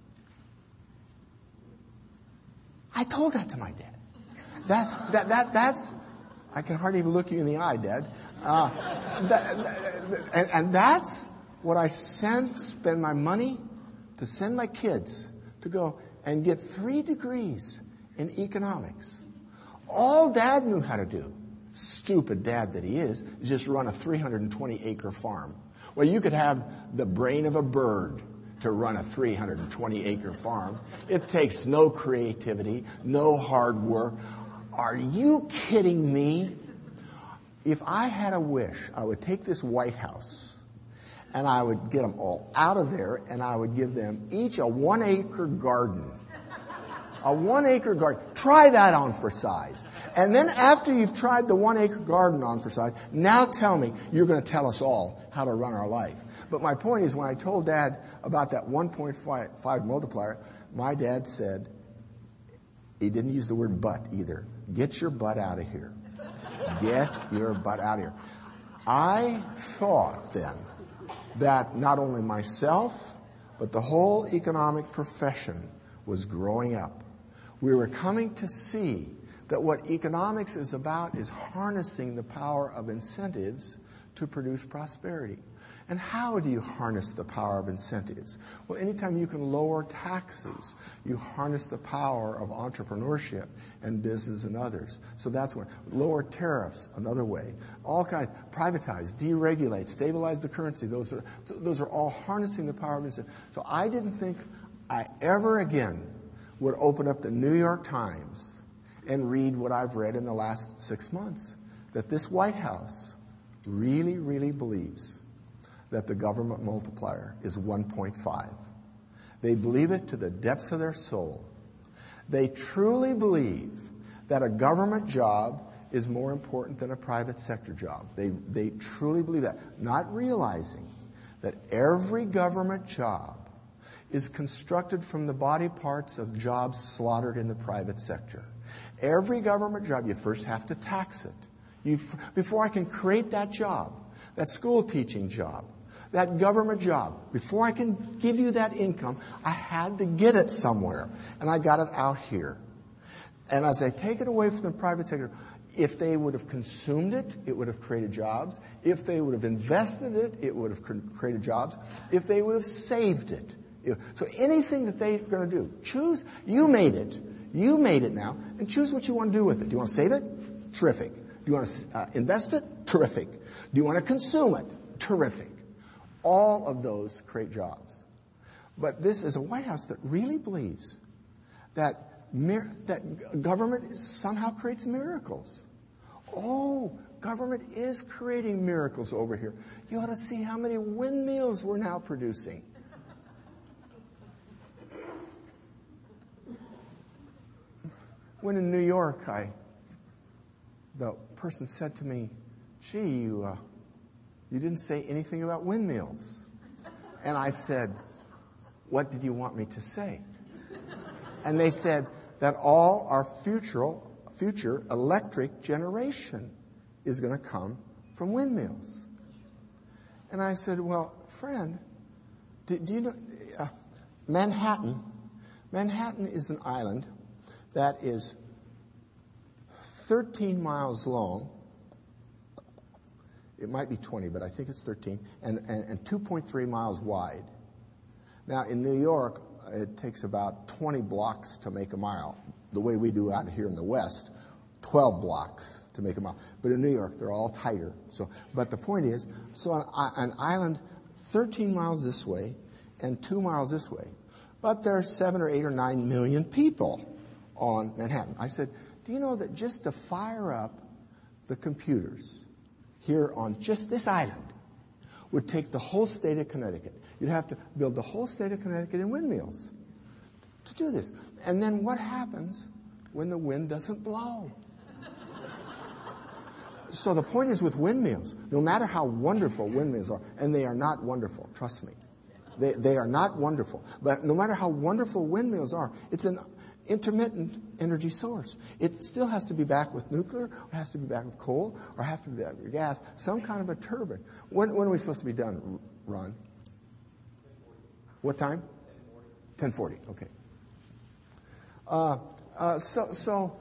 S1: I told that to my dad. That, that, that, that's, I can hardly even look you in the eye, Dad. Uh, that, that, and, and that's what I send, spend my money to send my kids to go and get three degrees in economics. All Dad knew how to do, stupid dad that he is, is just run a three hundred twenty acre farm. Well, you could have the brain of a bird to run a three hundred twenty acre farm. It takes no creativity, no hard work. Are you kidding me? If I had a wish, I would take this White House and I would get them all out of there and I would give them each a one acre garden. A one acre garden. Try that on for size. And then after you've tried the one acre garden on for size, now tell me you're going to tell us all how to run our life. But my point is, when I told Dad about that one point five multiplier, my dad said, he didn't use the word but either. Get your butt out of here. Get your butt out of here. I thought then that not only myself, but the whole economic profession was growing up. We were coming to see that what economics is about is harnessing the power of incentives to produce prosperity. And how do you harness the power of incentives? Well, anytime you can lower taxes, you harness the power of entrepreneurship and business and others. So that's one. Lower tariffs, another way. All kinds. Privatize, deregulate, stabilize the currency. Those are, those are all harnessing the power of incentives. So I didn't think I ever again would open up the New York Times and read what I've read in the last six months. That this White House really, really believes that the government multiplier is one point five. They believe it to the depths of their soul. They truly believe that a government job is more important than a private sector job. They, they truly believe that, not realizing that every government job is constructed from the body parts of jobs slaughtered in the private sector. Every government job, you first have to tax it. You, before I can create that job, that school teaching job, that government job, before I can give you that income, I had to get it somewhere. And I got it out here. And as I take it away from the private sector, If they would have consumed it, it would have created jobs. If they would have invested it, it would have created jobs. If they would have saved it. So anything that they're going to do, choose. You made it. You made it now. And choose what you want to do with it. Do you want to save it? Terrific. Do you want to uh, invest it? Terrific. Do you want to consume it? Terrific. All of those create jobs. But this is a White House that really believes that Mir- that government somehow creates miracles. Oh, government is creating miracles over here. You ought to see how many windmills we're now producing. When in New York, I, the person said to me, gee, you, uh, you didn't say anything about windmills. And I said, what did you want me to say? And they said, that all our future, future electric generation is going to come from windmills. And I said, well, friend, do, do you know, uh, Manhattan, Manhattan is an island that is thirteen miles long. It might be twenty, but I think it's thirteen, and, and, and two point three miles wide. Now, in New York, it takes about twenty blocks to make a mile. The way we do out here in the West, twelve blocks to make a mile. But in New York, they're all tighter. So, but the point is, so on an island thirteen miles this way and two miles this way. But there are seven or eight or nine million people on Manhattan. I said, do you know that just to fire up the computers here on just this island would take the whole state of Connecticut? You'd have to build the whole state of Connecticut in windmills to do this. And then what happens when the wind doesn't blow? So the point is with windmills, no matter how wonderful windmills are, and they are not wonderful, trust me. They, they are not wonderful. But no matter how wonderful windmills are, it's an intermittent energy source. It still has to be back with nuclear, or has to be back with coal, or have to be back with gas, some kind of a turbine. When, when are we supposed to be done, Ron? What time? ten forty. Okay. Uh, uh, so, so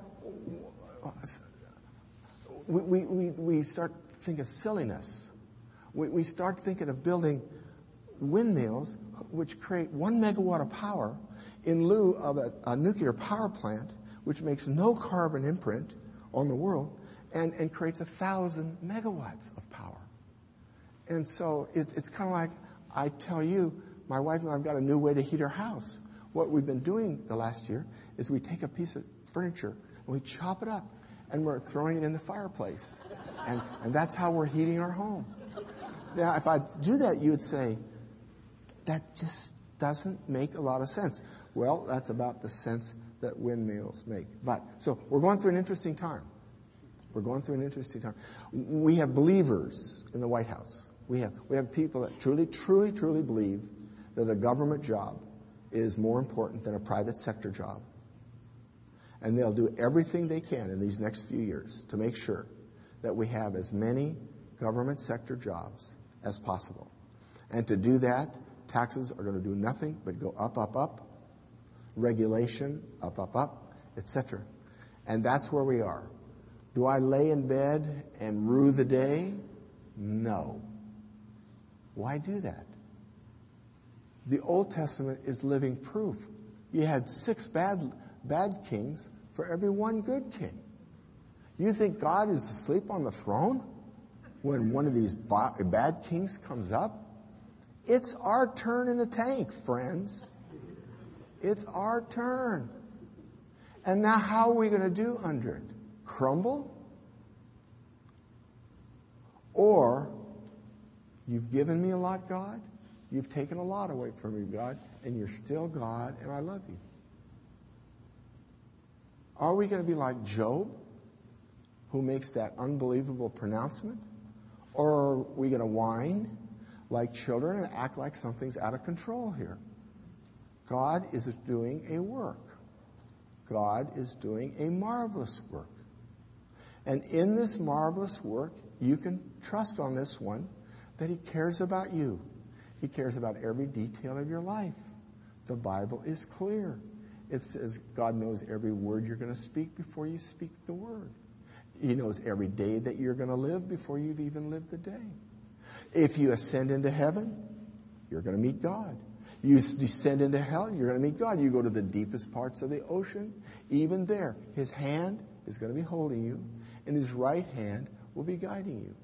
S1: we, we, we start thinking silliness. We, we start thinking of building windmills which create one megawatt of power in lieu of a, a nuclear power plant which makes no carbon imprint on the world and, and creates a thousand megawatts of power. And so it, it's kind of like I tell you, my wife and I have got a new way to heat our house. What we've been doing the last year is we take a piece of furniture and we chop it up and we're throwing it in the fireplace. And, and that's how we're heating our home. Now, if I do that, you would say, that just doesn't make a lot of sense. Well, that's about the sense that windmills make. But, so we're going through an interesting time. We're going through an interesting time. We have believers in the White House. We have, we have people that truly, truly, truly believe that a government job is more important than a private sector job. And they'll do everything they can in these next few years to make sure that we have as many government sector jobs as possible. And to do that, taxes are going to do nothing but go up, up, up. Regulation, up, up, up, et cetera. And that's where we are. Do I lay in bed and rue the day? No. Why do that? The Old Testament is living proof. You had six bad, bad kings for every one good king. You think God is asleep on the throne when one of these bad kings comes up? It's our turn in the tank, friends. It's our turn. And now how are we going to do under it? Crumble? Or, you've given me a lot, God. You've taken a lot away from me, God, and you're still God, and I love you. Are we going to be like Job, who makes that unbelievable pronouncement? Or are we going to whine like children and act like something's out of control here? God is doing a work. God is doing a marvelous work. And in this marvelous work, you can trust on this one that He cares about you. He cares about every detail of your life. The Bible is clear. It says God knows every word you're going to speak before you speak the word. He knows every day that you're going to live before you've even lived the day. If you ascend into heaven, you're going to meet God. You descend into hell, you're going to meet God. You go to the deepest parts of the ocean, even there, His hand is going to be holding you, and His right hand will be guiding you.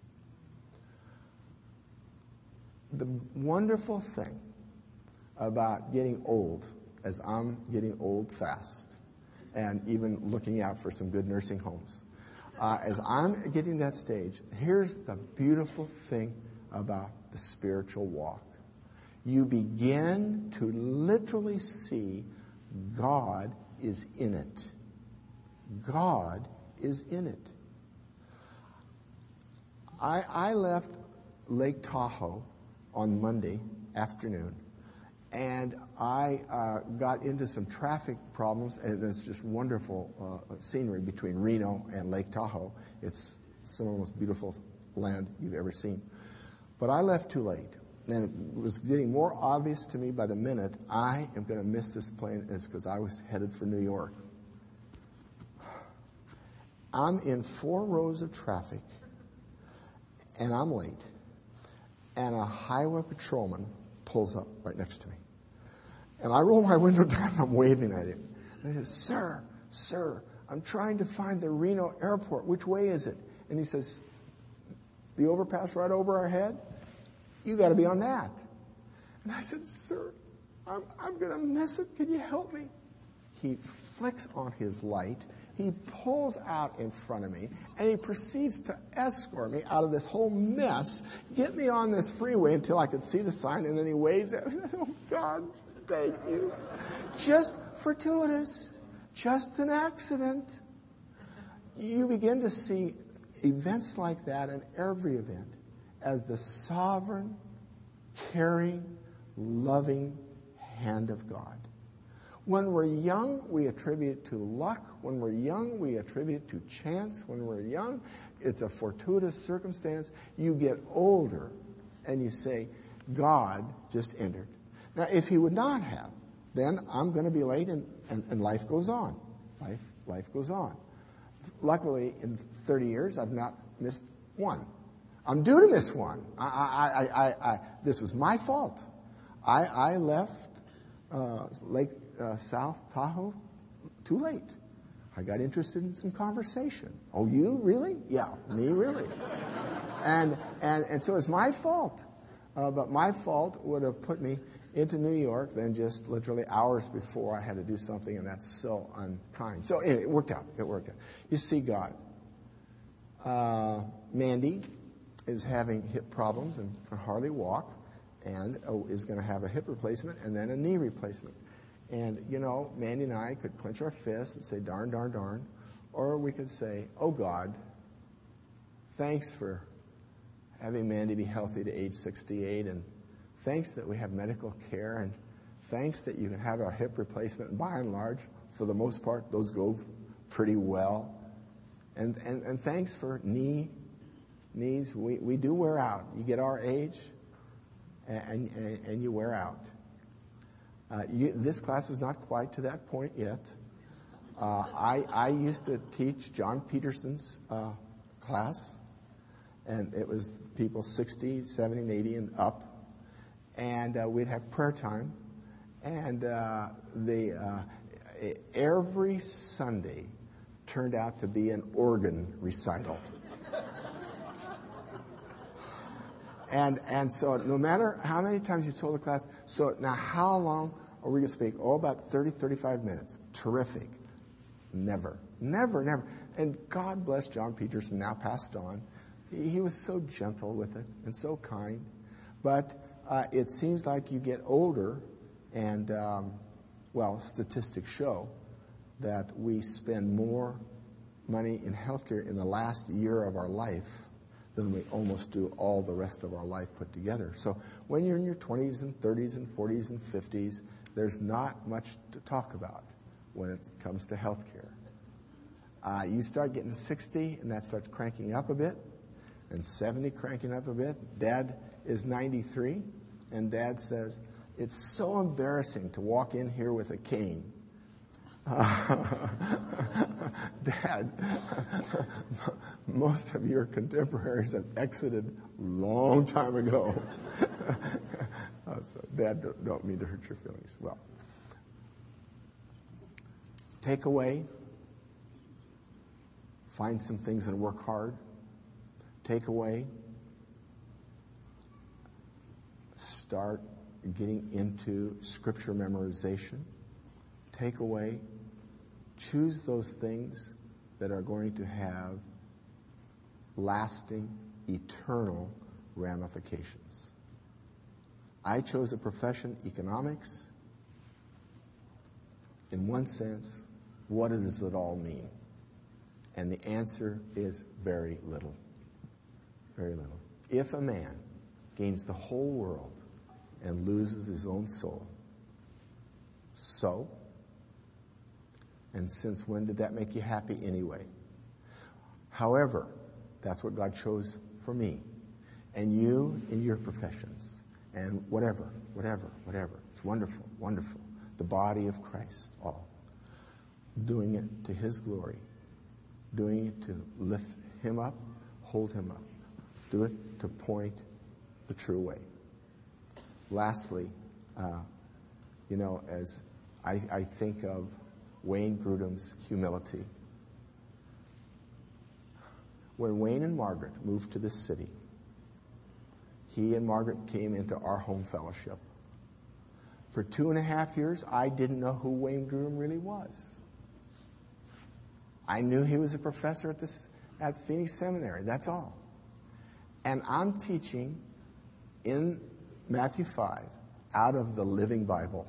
S1: The wonderful thing about getting old, as I'm getting old fast, and even looking out for some good nursing homes, uh, as I'm getting that stage, here's the beautiful thing about the spiritual walk. You begin to literally see God is in it. God is in it. I, I left Lake Tahoe on Monday afternoon, and I uh, got into some traffic problems, and it's just wonderful uh, scenery between Reno and Lake Tahoe. It's some of the most beautiful land you've ever seen. But I left too late. And it was getting more obvious to me by the minute, I am going to miss this plane, and it's because I was headed for New York. I'm in four rows of traffic, and I'm late. And a highway patrolman pulls up right next to me. And I roll my window down, and I'm waving at him. And I said, sir, sir, I'm trying to find the Reno airport. Which way is it? And he says, the overpass right over our head? You got to be on that. And I said, sir, I'm, I'm going to miss it. Can you help me? He flicks on his light. He pulls out in front of me, and he proceeds to escort me out of this whole mess, get me on this freeway until I could see the sign, and then he waves at me. Oh, God, thank you. Just fortuitous. Just an accident. You begin to see events like that in every event as the sovereign, caring, loving hand of God. When we're young, we attribute it to luck. When we're young, we attribute it to chance. When we're young, it's a fortuitous circumstance. You get older, and you say, God just entered. Now, if He would not have, then I'm going to be late, and, and, and life goes on. Life, life goes on. Luckily, in thirty years, I've not missed one. I'm due to miss one. I, I, I, I, I, this was my fault. I, I left uh, Lake uh, South Tahoe too late. I got interested in some conversation. Oh, you really? Yeah, me really. and and and so it's my fault. Uh, but my fault would have put me into New York then just literally hours before I had to do something, and that's so unkind. So anyway, it worked out. It worked out. You see God. Uh, Mandy is having hip problems and can hardly walk, and oh, is going to have a hip replacement and then a knee replacement. And, you know, Mandy and I could clench our fists and say, darn, darn, darn. Or we could say, oh, God, thanks for having Mandy be healthy to age sixty-eight, and thanks that we have medical care, and thanks that you can have a hip replacement. And by and large, for the most part, those go pretty well. And, and, and thanks for knee Knees, we, we do wear out. You get our age, and, and, and you wear out. Uh, you, this class is not quite to that point yet. Uh, I, I used to teach John Peterson's uh, class, and it was people sixty, seventy, eighty, and up. And uh, we'd have prayer time. And uh, the, uh, every Sunday turned out to be an organ recital. And and so no matter how many times you told the class, so now how long are we going to speak? Oh, about thirty, thirty-five minutes. Terrific. Never, never, never. And God bless John Peterson, now passed on. He, he was so gentle with it and so kind. But uh, it seems like you get older, and, um, well, statistics show that we spend more money in healthcare in the last year of our life than we almost do all the rest of our life put together. So when you're in your twenties and thirties and forties and fifties, there's not much to talk about when it comes to health care. Uh, you start getting to sixty, and that starts cranking up a bit, and seventy cranking up a bit. Dad is ninety-three, and Dad says, it's so embarrassing to walk in here with a cane. Uh, Dad, most of your contemporaries have exited long time ago. uh, so, Dad, don't, don't mean to hurt your feelings. Well, take away, find some things and work hard. Take away, start getting into scripture memorization. Take away, choose those things that are going to have lasting, eternal ramifications. I chose a profession, economics. In one sense, what does it all mean? And the answer is very little. Very little. If a man gains the whole world and loses his own soul, so? And since when did that make you happy anyway? However, that's what God chose for me. And you in your professions. And whatever, whatever, whatever. It's wonderful, wonderful. The body of Christ, all. Doing it to His glory. Doing it to lift Him up, hold Him up. Do it to point the true way. Lastly, uh, you know, as I, I think of Wayne Grudem's humility. When Wayne and Margaret moved to this city, he and Margaret came into our home fellowship. For two and a half years, I didn't know who Wayne Grudem really was. I knew he was a professor at this at Phoenix Seminary. That's all. And I'm teaching in Matthew five out of the Living Bible.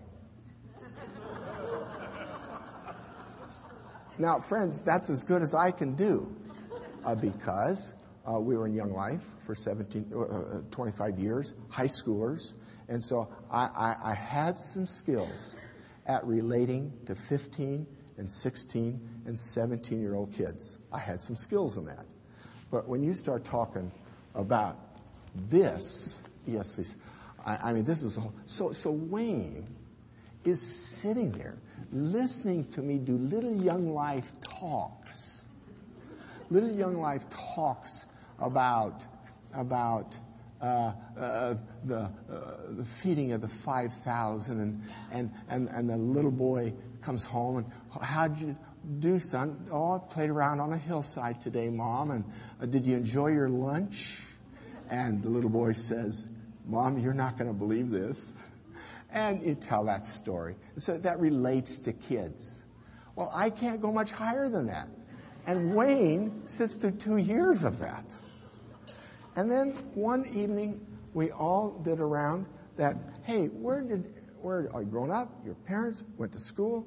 S1: Now, friends, that's as good as I can do uh, because uh, we were in Young Life for seventeen, uh, twenty-five years, high schoolers. And so I, I, I had some skills at relating to fifteen and sixteen and seventeen-year-old kids. I had some skills in that. But when you start talking about this, yes, please. I, I mean, this is a whole, so, so Wayne is sitting there listening to me do Little Young Life talks. Little Young Life talks about, about uh, uh, the, uh, the feeding of the five thousand, and, and, and, and the little boy comes home and, how'd you do, son? Oh, I played around on a hillside today, Mom. And uh, did you enjoy your lunch? And the little boy says, Mom, you're not going to believe this. And you tell that story. So that relates to kids. Well, I can't go much higher than that. And Wayne sits through two years of that. And then one evening, we all did around that, hey, where did, where are you grown up? Your parents went to school.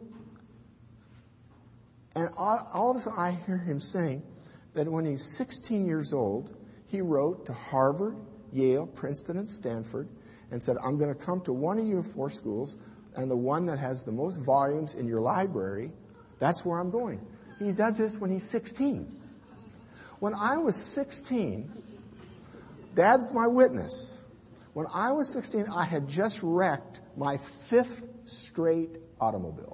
S1: And all, all of a sudden, I hear him saying that when he's sixteen years old, he wrote to Harvard, Yale, Princeton, and Stanford and said, I'm going to come to one of your four schools, and the one that has the most volumes in your library, that's where I'm going. He does this when he's sixteen. When I was sixteen, Dad's my witness. When I was sixteen, I had just wrecked my fifth straight automobile.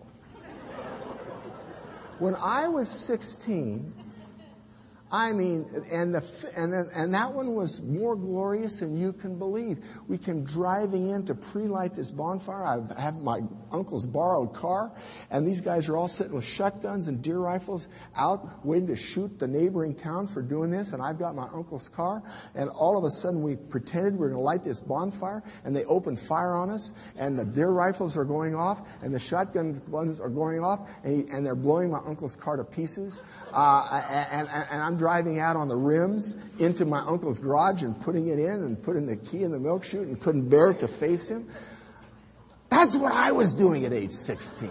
S1: When I was sixteen, I mean, and the and then, and that one was more glorious than you can believe. We came driving in to pre-light this bonfire. I have my uncle's borrowed car, and these guys are all sitting with shotguns and deer rifles out waiting to shoot the neighboring town for doing this. And I've got my uncle's car, and all of a sudden we pretended we were going to light this bonfire, and they opened fire on us, and the deer rifles are going off, and the shotgun ones are going off, and, he, and they're blowing my uncle's car to pieces. Uh, and, and, and I'm driving out on the rims into my uncle's garage and putting it in and putting the key in the milk chute and couldn't bear to face him. That's what I was doing at age sixteen.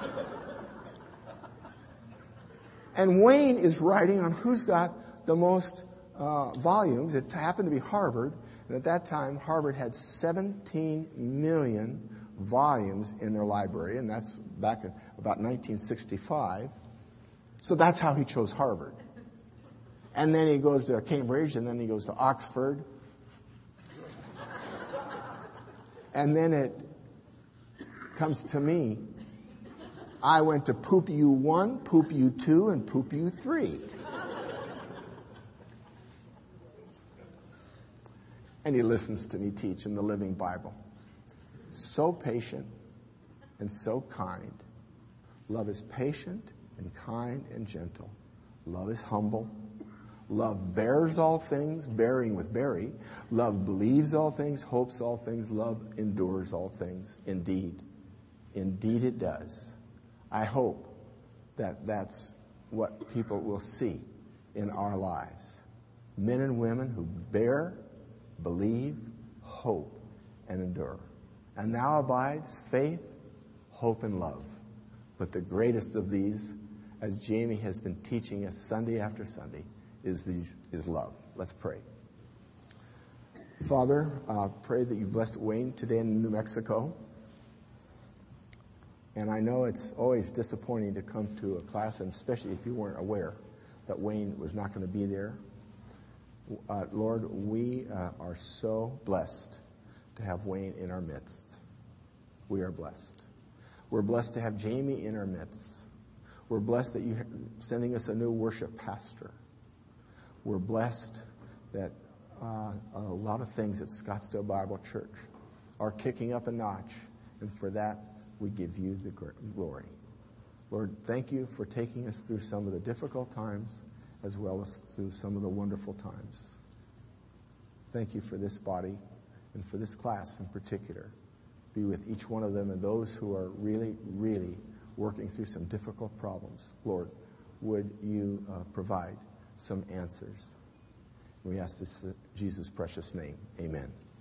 S1: And Wayne is writing on who's got the most uh, volumes. It happened to be Harvard. And at that time, Harvard had seventeen million volumes in their library. And that's back in about nineteen sixty-five. So that's how he chose Harvard. And then he goes to Cambridge, and then he goes to Oxford. And then it comes to me. I went to Poop U one, Poop U two, and Poop U three. And he listens to me teach in the Living Bible. So patient and so kind. Love is patient and kind and gentle. Love is humble. Love bears all things, bearing with Barry. Love believes all things, hopes all things. Love endures all things. Indeed. Indeed it does. I hope that that's what people will see in our lives. Men and women who bear, believe, hope, and endure. And now abides faith, hope, and love. But the greatest of these, as Jamie has been teaching us Sunday after Sunday, is these is love. Let's pray. Father, uh, pray that you bless Wayne today in New Mexico. And I know it's always disappointing to come to a class, and especially if you weren't aware that Wayne was not going to be there. Uh, Lord, we uh, are so blessed to have Wayne in our midst. We are blessed. We're blessed to have Jamie in our midst. We're blessed that you're sending us a new worship pastor. We're blessed that uh, a lot of things at Scottsdale Bible Church are kicking up a notch, and for that we give you the glory. Lord, thank you for taking us through some of the difficult times as well as through some of the wonderful times. Thank you for this body and for this class in particular. Be with each one of them and those who are really, really working through some difficult problems. Lord, would you uh, provide some answers? We ask this in Jesus' precious name. Amen.